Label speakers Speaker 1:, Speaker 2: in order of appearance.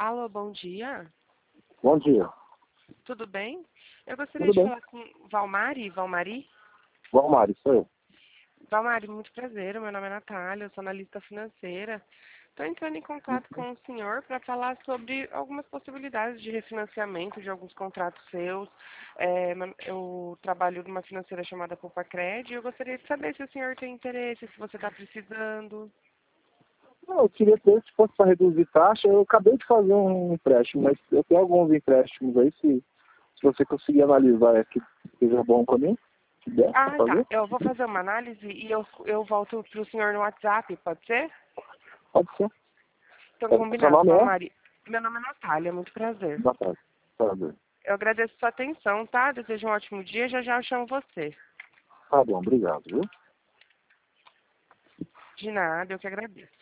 Speaker 1: Alô, bom dia.
Speaker 2: Bom dia.
Speaker 1: Tudo bem? Eu gostaria
Speaker 2: Tudo
Speaker 1: de
Speaker 2: bem?
Speaker 1: falar com Valmari.
Speaker 2: Valmari, sou eu.
Speaker 1: Valmari, muito prazer. Meu nome é Natália, eu sou analista financeira. Estou entrando em contato com o senhor para falar sobre algumas possibilidades de refinanciamento de alguns contratos seus. Eu trabalho numa financeira chamada Poupa Cred e eu gostaria de saber se o senhor tem interesse, se você está precisando.
Speaker 2: Não, eu queria ter, se fosse para reduzir taxa, eu acabei de fazer um empréstimo, mas eu tenho alguns empréstimos aí, se você conseguir analisar que seja bom para mim, se der para
Speaker 1: Ah, tá.
Speaker 2: fazer,
Speaker 1: Eu vou fazer uma análise e eu volto para o senhor no WhatsApp, pode ser?
Speaker 2: pode ser.
Speaker 1: Então,
Speaker 2: Seu
Speaker 1: combinado,
Speaker 2: nome é?
Speaker 1: Valmari. Meu nome é Natália, muito prazer.
Speaker 2: Natália. Prazer.
Speaker 1: Eu agradeço sua atenção, tá? Desejo um ótimo dia. Já já eu chamo você.
Speaker 2: Tá bom, obrigado, viu?
Speaker 1: De nada, eu que agradeço.